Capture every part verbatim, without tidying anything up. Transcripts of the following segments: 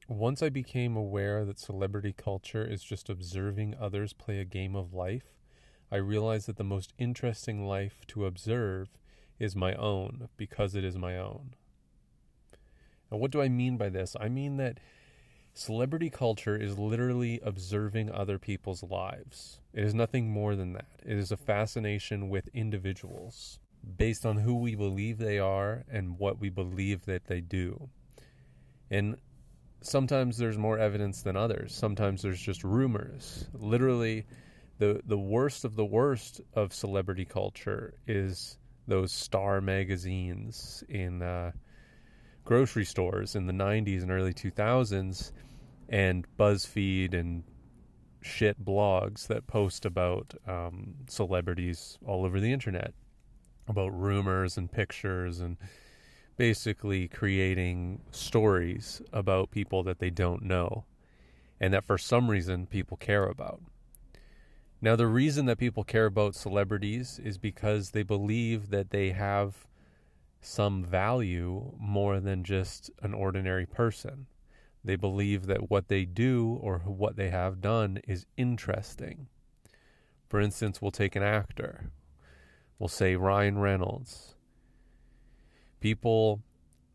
once I became aware that celebrity culture is just observing others play a game of life, I realized that the most interesting life to observe is my own, because it is my own. And what do I mean by this? I mean that celebrity culture is literally observing other people's lives. It is nothing more than that. It is a fascination with individuals based on who we believe they are and what we believe that they do. And sometimes there's more evidence than others. Sometimes there's just rumors. Literally, the the worst of the worst of celebrity culture is those Star magazines in uh, grocery stores in the nineties and early two thousands, and BuzzFeed and shit blogs that post about um, celebrities all over the internet, about rumors and pictures, and basically creating stories about people that they don't know and that for some reason people care about. Now, the reason that people care about celebrities is because they believe that they have some value more than just an ordinary person. They believe that what they do or what they have done is interesting. For instance, we'll take an actor. We'll say Ryan Reynolds. People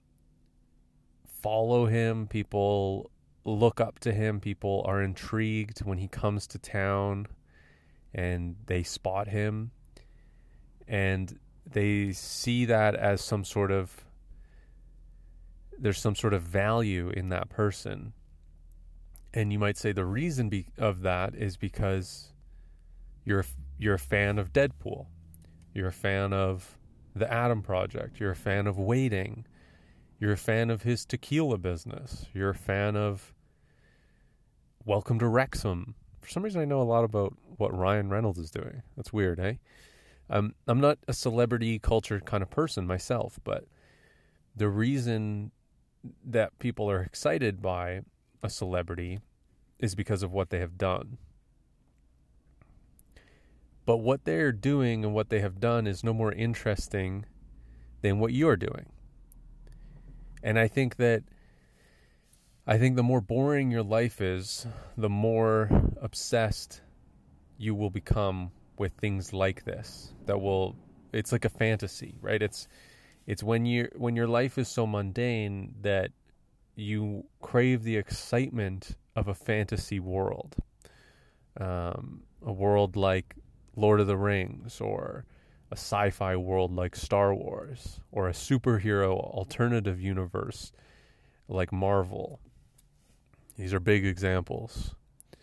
follow him. People look up to him. People are intrigued when he comes to town and they spot him. And they see that as some sort of, there's some sort of value in that person. And you might say the reason be, of that is because you're you're a fan of Deadpool. You're a fan of The Atom Project. You're a fan of Waiting. You're a fan of his tequila business. You're a fan of Welcome to Wrexham. For some reason, I know a lot about what Ryan Reynolds is doing. That's weird, eh? Um, I'm not a celebrity culture kind of person myself, but the reason that people are excited by a celebrity is because of what they have done. But what they're doing and what they have done is no more interesting than what you're doing. And I think that I think the more boring your life is, the more obsessed you will become with things like this. That will it's like a fantasy, right? It's it's when you when your life is so mundane that you crave the excitement of a fantasy world. Um, a world like Lord of the Rings, or a sci-fi world like Star Wars, or a superhero alternative universe like Marvel. These are big examples.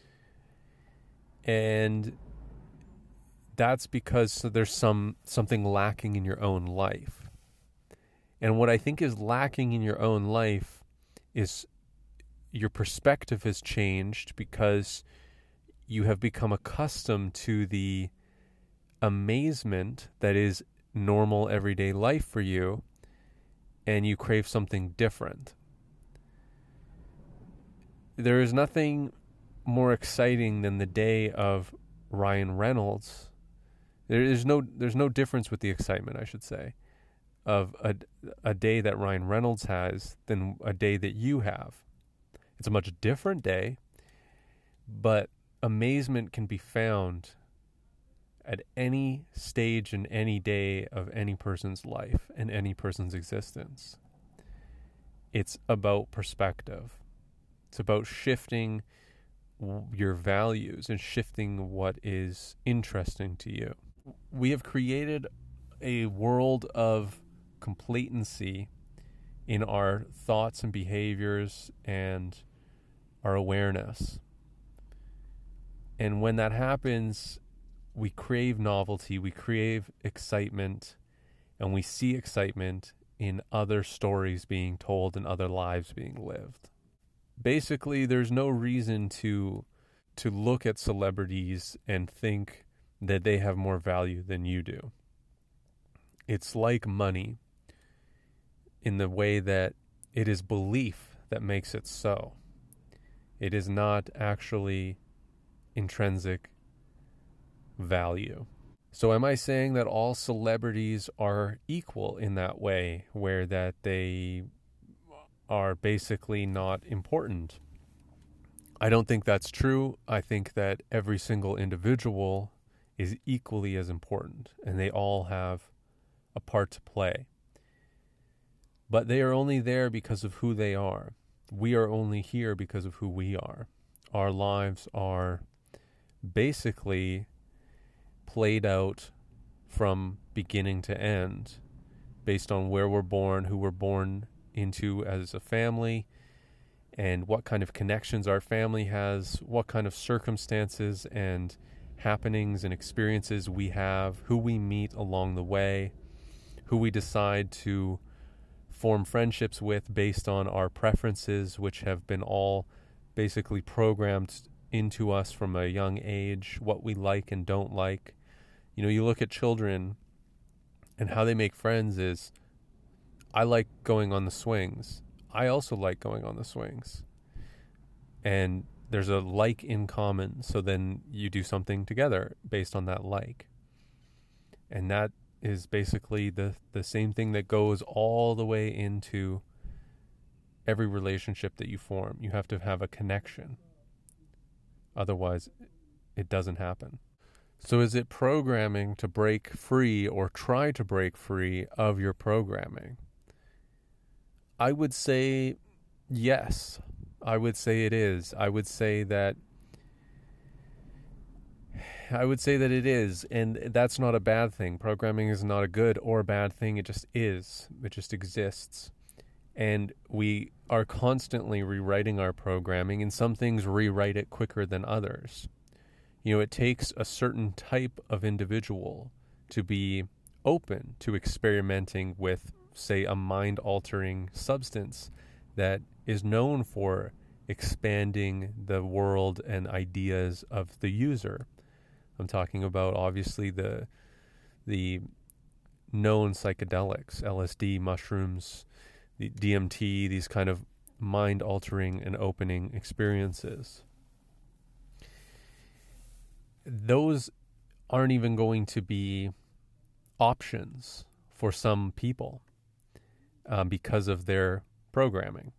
And that's because there's some something lacking in your own life. And what I think is lacking in your own life is your perspective has changed because you have become accustomed to the amazement that is normal everyday life for you, and you crave something different. There is nothing more exciting than the day of Ryan Reynolds. There is no there's no difference with the excitement, I should say, of a, a day that Ryan Reynolds has than a day that you have. It's a much different day, but amazement can be found at any stage in any day of any person's life and any person's existence. It's about perspective. It's about shifting your values and shifting what is interesting to you. We have created a world of complacency in our thoughts and behaviors and our awareness. And when that happens, we crave novelty, we crave excitement, and we see excitement in other stories being told and other lives being lived. Basically, there's no reason to to look at celebrities and think that they have more value than you do. It's like money in the way that it is belief that makes it so. It is not actually intrinsic value. So am I saying that all celebrities are equal in that way, where that they are basically not important. I don't think that's true. I think that every single individual is equally as important, and they all have a part to play. But they are only there because of who they are. We are only here because of who we are. Our lives are basically played out from beginning to end based on where we're born, who we're born into as a family, and what kind of connections our family has, what kind of circumstances and happenings and experiences we have, who we meet along the way, who we decide to form friendships with based on our preferences, which have been all basically programmed into us from a young age, what we like and don't like. You know, you look at children and how they make friends is, I like going on the swings. I also like going on the swings. And there's a like in common, so then you do something together based on that like. And that is basically the, the same thing that goes all the way into every relationship that you form. You have to have a connection. Otherwise, it doesn't happen. So is it programming to break free or try to break free of your programming? I would say yes. I would say it is. I would say that I would say that it is, and that's not a bad thing. Programming is not a good or a bad thing. It just is. It just exists. And we are constantly rewriting our programming, and some things rewrite it quicker than others. You know, it takes a certain type of individual to be open to experimenting with, say, a mind-altering substance that is known for expanding the world and ideas of the user. I'm talking about, obviously, the the known psychedelics, L S D, mushrooms, the D M T, these kind of mind-altering and opening experiences. Those aren't even going to be options for some people um, because of their programming.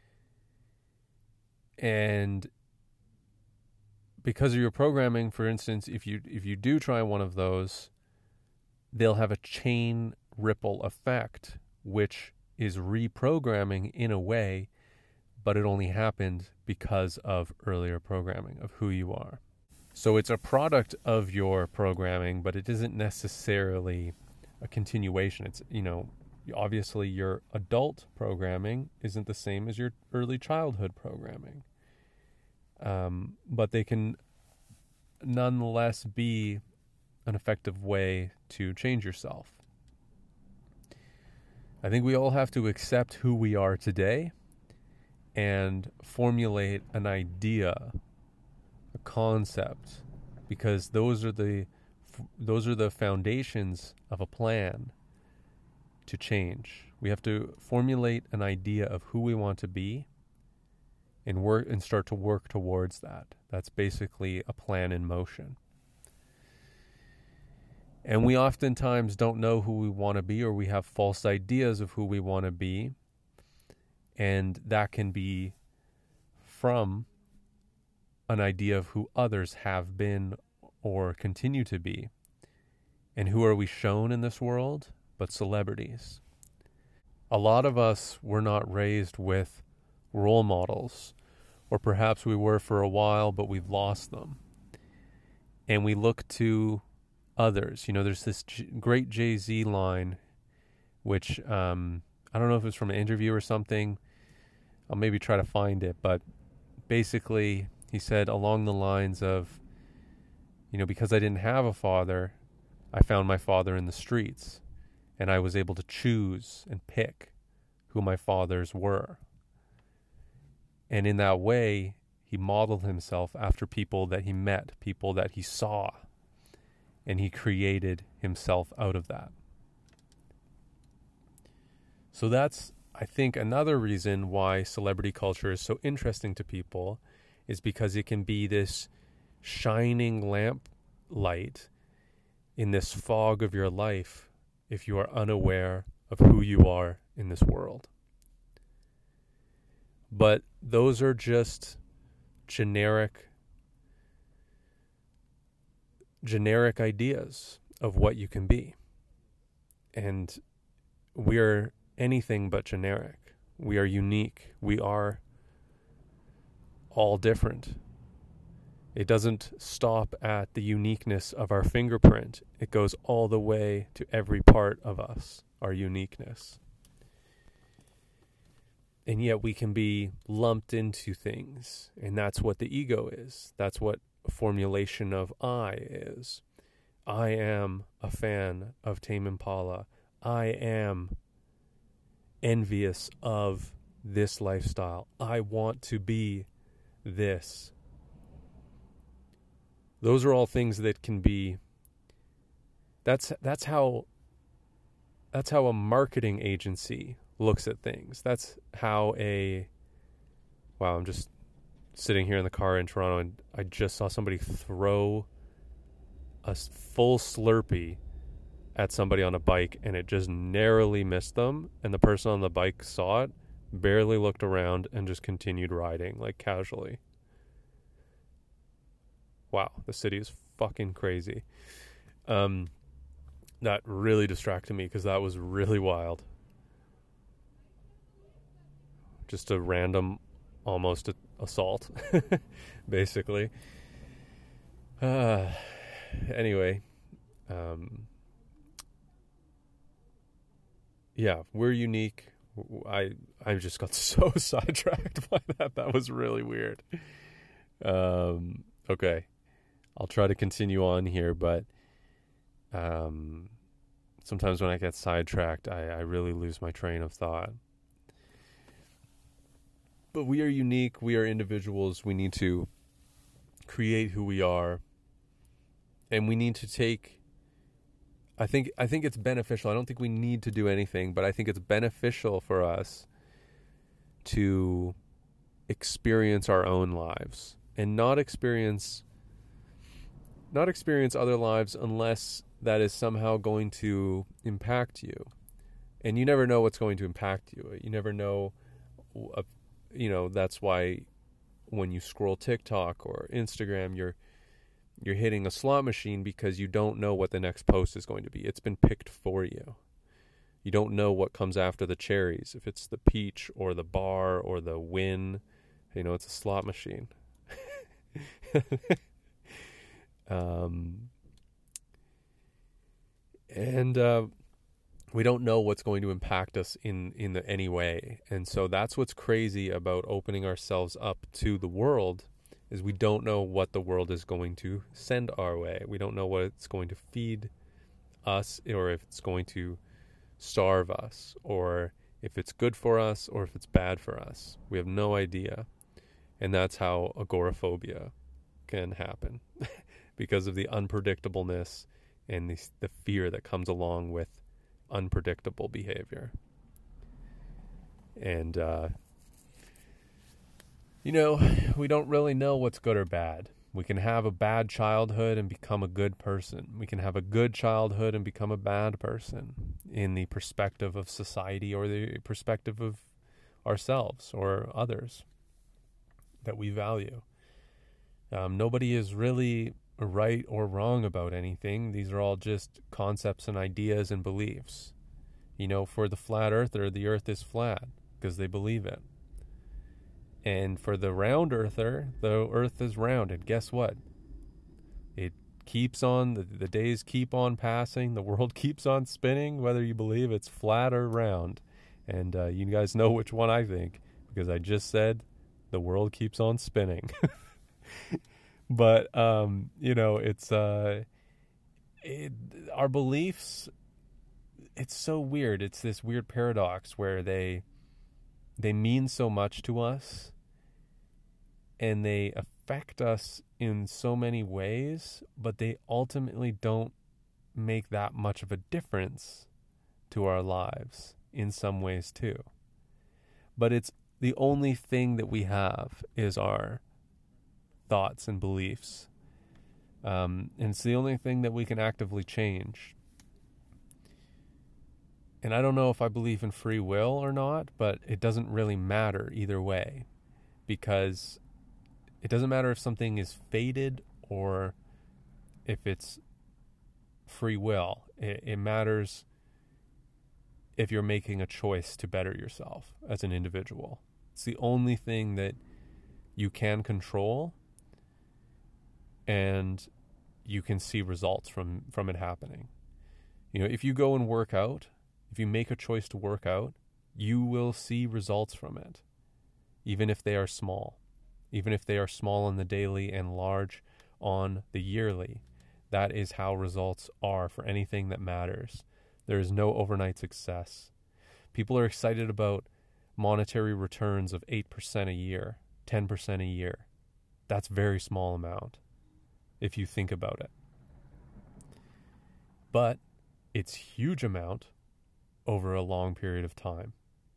And because of your programming, for instance, if you if you do try one of those, they'll have a chain ripple effect, which is reprogramming in a way, but it only happened because of earlier programming of who you are. So it's a product of your programming, but it isn't necessarily a continuation. It's, you know, obviously your adult programming isn't the same as your early childhood programming. Um, but they can nonetheless be an effective way to change yourself. I think we all have to accept who we are today and formulate an idea, a concept, because those are the those are the foundations of a plan to change. We have to formulate an idea of who we want to be and work and start to work towards that. That's basically a plan in motion. And we oftentimes don't know who we want to be, or we have false ideas of who we want to be. And that can be from an idea of who others have been or continue to be. And who are we shown in this world? But celebrities. A lot of us were not raised with role models, or perhaps we were for a while, but we've lost them. And we look to others. You know, there's this J- great Jay-Z line, which um, I don't know if it's from an interview or something. I'll maybe try to find it, but basically he said along the lines of, you know, because I didn't have a father, I found my father in the streets, and I was able to choose and pick who my fathers were. And in that way, he modeled himself after people that he met, people that he saw, and he created himself out of that. So that's, I think, another reason why celebrity culture is so interesting to people, is because it can be this shining lamp light in this fog of your life if you are unaware of who you are in this world. But those are just generic, generic ideas of what you can be. And we're anything but generic. We are unique. We are all different. It doesn't stop at the uniqueness of our fingerprint. It goes all the way to every part of us, our uniqueness. And yet we can be lumped into things. And that's what the ego is. That's what a formulation of I is. I am a fan of Tame Impala. I am envious of this lifestyle. I want to be this. Those are all things that can be, that's that's how that's how a marketing agency looks at things. That's how a, wow, I'm just sitting here in the car in Toronto and I just saw somebody throw a full Slurpee at somebody on a bike and it just narrowly missed them, and the person on the bike saw it, barely looked around, and just continued riding, like casually. Wow, the city is fucking crazy. Um, that really distracted me because that was really wild. Just a random, almost a, assault, basically. Uh, anyway, um, yeah, we're unique. I I just got so sidetracked by that. That was really weird. Um, okay. I'll try to continue on here, but um, sometimes when I get sidetracked, I, I really lose my train of thought. But we are unique. We are individuals. We need to create who we are. And we need to take, I think, I think it's beneficial. I don't think we need to do anything, but I think it's beneficial for us to experience our own lives and not experience not experience other lives unless that is somehow going to impact you. And you never know what's going to impact you. You never know, uh, you know, that's why when you scroll TikTok or Instagram, you're you're hitting a slot machine because you don't know what the next post is going to be. It's been picked for you. You don't know what comes after the cherries, if it's the peach or the bar or the win. You know, it's a slot machine. Um, and, uh, we don't know what's going to impact us in, in the, any way. And so that's what's crazy about opening ourselves up to the world, is we don't know what the world is going to send our way. We don't know what it's going to feed us, or if it's going to starve us, or if it's good for us, or if it's bad for us. We have no idea. And that's how agoraphobia can happen. Because of the unpredictableness and the, the fear that comes along with unpredictable behavior. And, uh, you know, we don't really know what's good or bad. We can have a bad childhood and become a good person. We can have a good childhood and become a bad person in the perspective of society or the perspective of ourselves or others that we value. Um, nobody is really right or wrong about anything. These are all just concepts and ideas and beliefs. You know, for the flat earther, the earth is flat because they believe it. And for the round earther, the earth is round. And guess what? It keeps on, the, the days keep on passing, the world keeps on spinning, whether you believe it's flat or round. And uh, you guys know which one I think, because I just said the world keeps on spinning. But, um, you know, it's, uh, it, our beliefs, it's so weird. It's this weird paradox where they, they mean so much to us and they affect us in so many ways, but they ultimately don't make that much of a difference to our lives in some ways too. But it's the only thing that we have is our thoughts and beliefs. Um, and it's the only thing that we can actively change. And I don't know if I believe in free will or not, but it doesn't really matter either way, because it doesn't matter if something is fated or if it's free will. It, it matters if you're making a choice to better yourself as an individual. It's the only thing that you can control, and you can see results from, from it happening. You know, if you go and work out, if you make a choice to work out, you will see results from it, even if they are small, even if they are small on the daily and large on the yearly. That is how results are for anything that matters. There is no overnight success. People are excited about monetary returns of eight percent a year, ten percent a year. That's a very small amount if you think about it. But it's huge amount over a long period of time.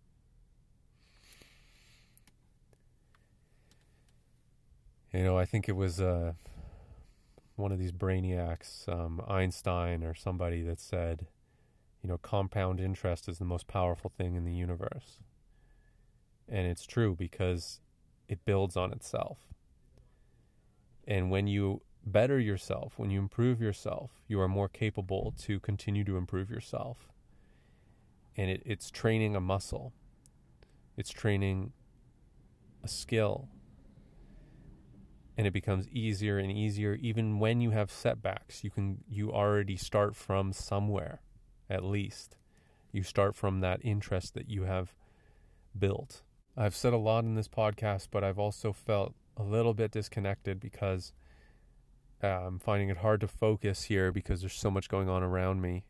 You know, I think it was uh, one of these brainiacs, um, Einstein or somebody, that said, you know, compound interest is the most powerful thing in the universe. And it's true, because it builds on itself. And when you better yourself, when you improve yourself, you are more capable to continue to improve yourself. And it, it's training a muscle. It's training a skill. And it becomes easier and easier. Even when you have setbacks, you can you already start from somewhere, at least. You start from that interest that you have built. I've said a lot in this podcast, but I've also felt a little bit disconnected because uh, I'm finding it hard to focus here because there's so much going on around me.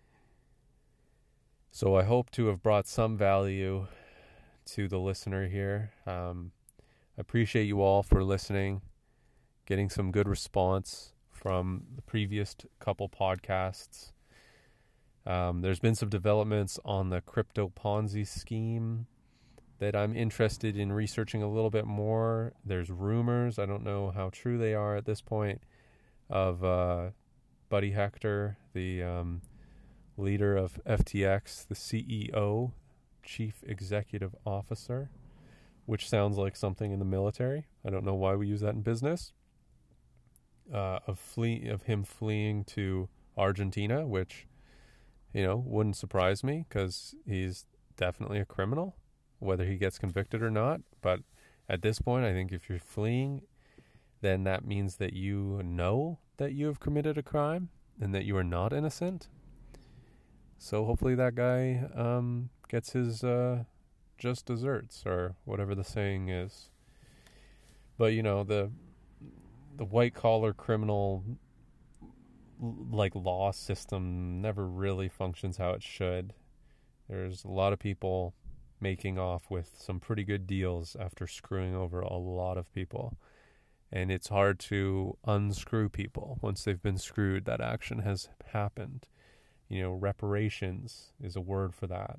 So I hope to have brought some value to the listener here. Um, I appreciate you all for listening, getting some good response from the previous couple podcasts. Um, there's been some developments on the crypto Ponzi scheme that I'm interested in researching a little bit more. There's rumors, I don't know how true they are at this point, of uh, Buddy Hector, the um, leader of F T X, the C E O, Chief Executive Officer, which sounds like something in the military. I don't know why we use that in business. Uh, of flee of him fleeing to Argentina, which, you know, wouldn't surprise me because he's definitely a criminal, whether he gets convicted or not. But at this point, I think if you're fleeing, then that means that you know that you have committed a crime and that you are not innocent. So hopefully that guy um, gets his uh, just desserts, or whatever the saying is. But, you know, the the white-collar criminal like law system never really functions how it should. There's a lot of people making off with some pretty good deals after screwing over a lot of people. And it's hard to unscrew people once they've been screwed. That action has happened. You know, reparations is a word for that.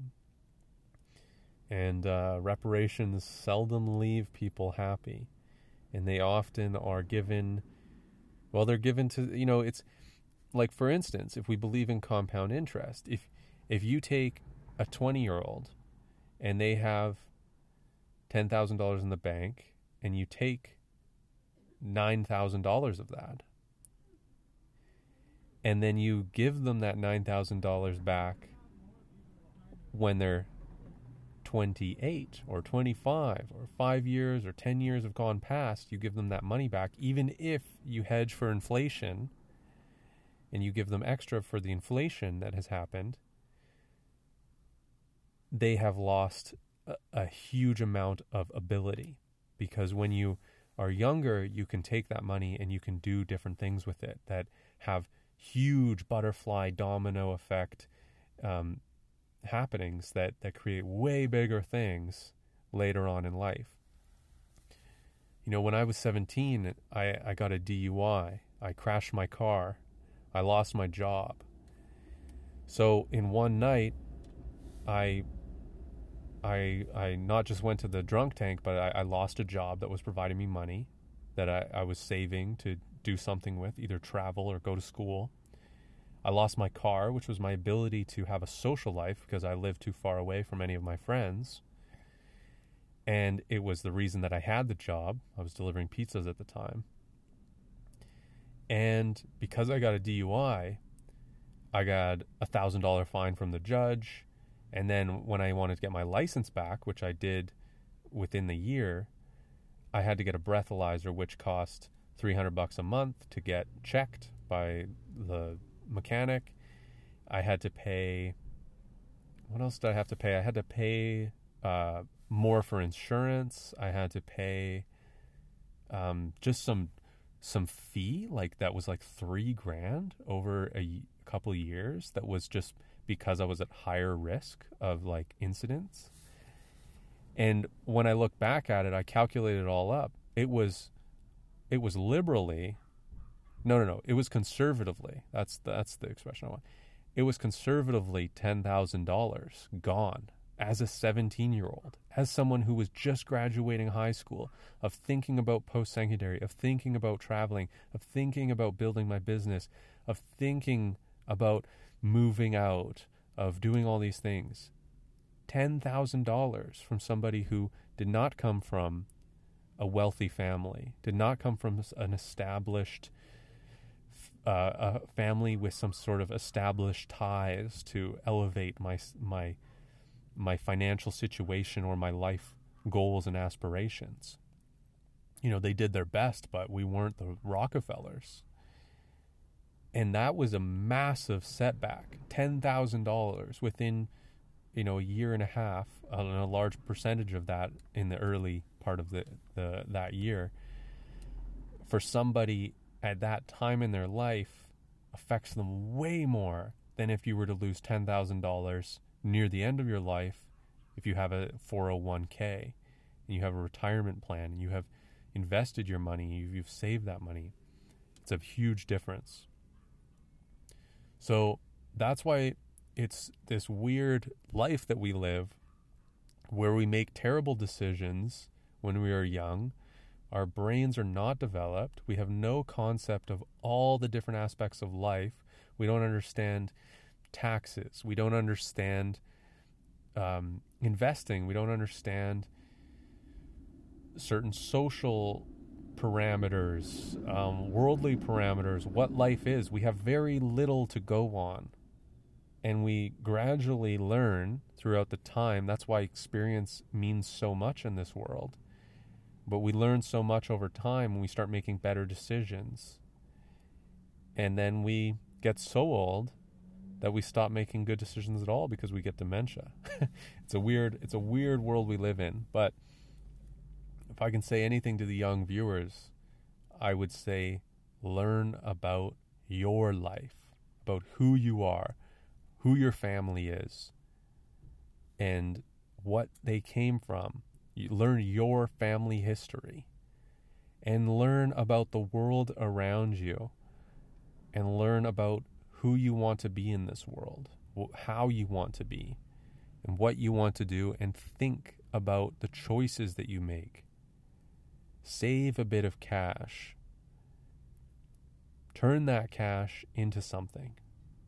And uh, reparations seldom leave people happy. And they often are given, well, they're given to, you know, it's like, for instance, if we believe in compound interest, if if you take a twenty-year-old and they have ten thousand dollars in the bank and you take nine thousand dollars of that, and then you give them that nine thousand dollars back when they're twenty-eight or twenty-five or five years or ten years have gone past, you give them that money back, even if you hedge for inflation and you give them extra for the inflation that has happened, they have lost a, a huge amount of ability. Because when you are younger, you can take that money and you can do different things with it that have huge butterfly domino effect um, happenings that, that create way bigger things later on in life. You know, when I was seventeen, I, I got a D U I. I crashed my car. I lost my job. So in one night, I I I not just went to the drunk tank, but I, I lost a job that was providing me money that I, I was saving to do something with, either travel or go to school. I lost my car, which was my ability to have a social life because I lived too far away from any of my friends. And it was the reason that I had the job. I was delivering pizzas at the time. And because I got a D U I, I got a one thousand dollars fine from the judge. And then when I wanted to get my license back, which I did within the year, I had to get a breathalyzer, which cost three hundred bucks a month to get checked by the mechanic. I had to pay, what else did I have to pay? I had to pay uh, more for insurance. I had to pay um, just some some fee, like that was like three grand over a y- couple of years. That was just because I was at higher risk of like incidents. And when I look back at it, I calculated it all up. It was, it was liberally, no, no, no. It was conservatively. That's that's the expression I want. It was conservatively ten thousand dollars gone as a seventeen-year-old, as someone who was just graduating high school, of thinking about post-secondary, of thinking about traveling, of thinking about building my business, of thinking about moving out, of doing all these things. ten thousand dollars from somebody who did not come from a wealthy family, did not come from an established uh, a family with some sort of established ties to elevate my my my financial situation or my life goals and aspirations. You know, they did their best, but we weren't the Rockefellers. And that was a massive setback. ten thousand dollars within, you know, a year and a half, and a large percentage of that in the early part of the, the that year. For somebody at that time in their life, affects them way more than if you were to lose ten thousand dollars near the end of your life, if you have a four oh one k and you have a retirement plan and you have invested your money, you've, you've saved that money. It's a huge difference. So that's why it's this weird life that we live where we make terrible decisions when we are young. Our brains are not developed. We have no concept of all the different aspects of life. We don't understand taxes. We don't understand um, investing. We don't understand certain social parameters, um, worldly parameters, what life is. We have very little to go on. And we gradually learn throughout the time. That's why experience means so much in this world. But we learn so much over time when we start making better decisions. And then we get so old that we stop making good decisions at all because we get dementia. It's a weird, it's a weird world we live in. But if I can say anything to the young viewers, I would say learn about your life, about who you are, who your family is, and what they came from. You learn your family history and learn about the world around you and learn about who you want to be in this world, how you want to be, and what you want to do, and think about the choices that you make. Save a bit of cash. Turn that cash into something.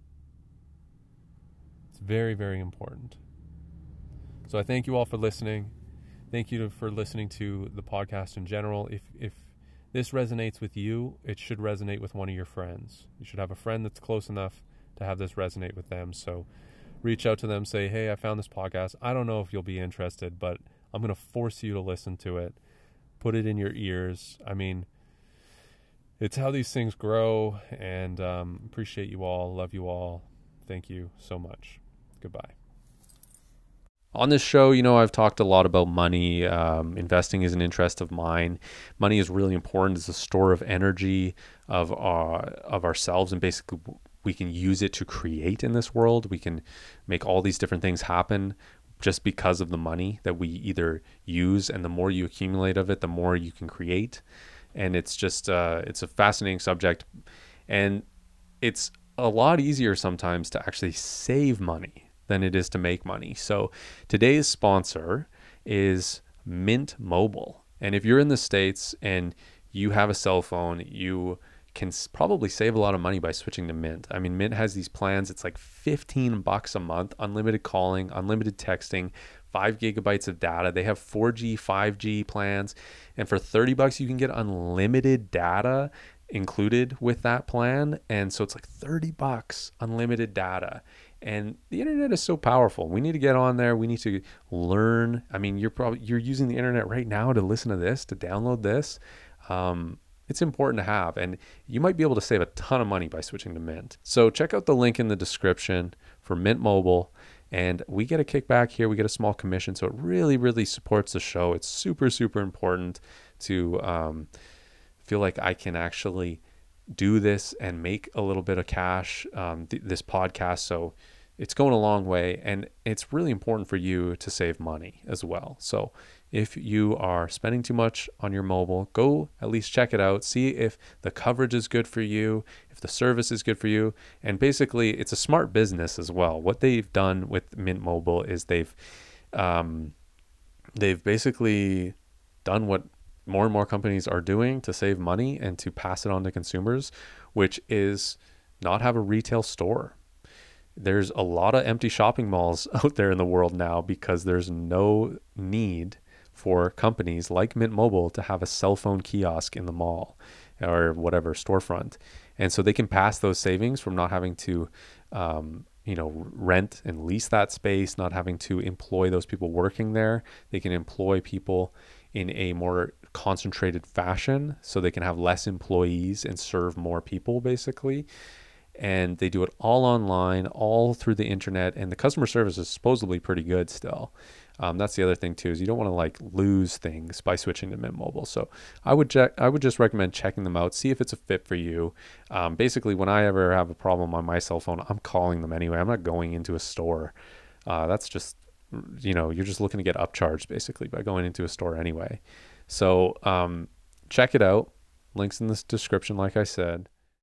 It's very, very important. So I thank you all for listening. Thank you for listening to the podcast in general. If if this resonates with you, it should resonate with one of your friends. You should have a friend that's close enough to have this resonate with them. So reach out to them, say, hey, I found this podcast. I don't know if you'll be interested, but I'm going to force you to listen to it. Put it in your ears. I mean, it's how these things grow, and um, appreciate you all. Love you all. Thank you so much. Goodbye. On this show, you know, I've talked a lot about money. Um, investing is an interest of mine. Money is really important. It's a store of energy of our, of ourselves, and basically we can use it to create in this world. We can make all these different things happen just because of the money that we either use, and the more you accumulate of it, the more you can create. And it's just, uh, it's a fascinating subject, and it's a lot easier sometimes to actually save money than it is to make money. So today's sponsor is Mint Mobile. And if you're in the States and you have a cell phone, you can s- probably save a lot of money by switching to Mint. I mean, Mint has these plans. It's like fifteen bucks a month, unlimited calling, unlimited texting, five gigabytes of data. They have four G, five G plans. And for thirty bucks, you can get unlimited data included with that plan. And so it's like thirty bucks, unlimited data. And the internet is so powerful. We need to get on there. We need to learn. I mean, you're probably, you're using the internet right now to listen to this, to download this. Um, it's important to have, and you might be able to save a ton of money by switching to Mint. So check out the link in the description for Mint Mobile, and we get a kickback here. We get a small commission. So it really, really supports the show. It's super, super important to um, feel like I can actually do this and make a little bit of cash, um, th- this podcast. So it's going a long way, and it's really important for you to save money as well. So if you are spending too much on your mobile, go at least check it out. See if the coverage is good for you, if the service is good for you. And basically, it's a smart business as well. What they've done with Mint Mobile is they've um, they've basically done what more and more companies are doing to save money and to pass it on to consumers, which is not have a retail store. There's a lot of empty shopping malls out there in the world now because there's no need for companies like Mint Mobile to have a cell phone kiosk in the mall or whatever storefront. And so they can pass those savings from not having to, um, you know, rent and lease that space, not having to employ those people working there. They can employ people in a more concentrated fashion so they can have less employees and serve more people basically. And they do it all online, all through the internet, and the customer service is supposedly pretty good still. Um, that's the other thing too, is you don't want to like lose things by switching to Mint Mobile. So I would check, I would just recommend checking them out, see if it's a fit for you. Um, basically, when I ever have a problem on my cell phone, I'm calling them anyway. I'm not going into a store. Uh, that's just, you know, you're just looking to get upcharged basically by going into a store anyway. So um, check it out. Links in the description, like I said.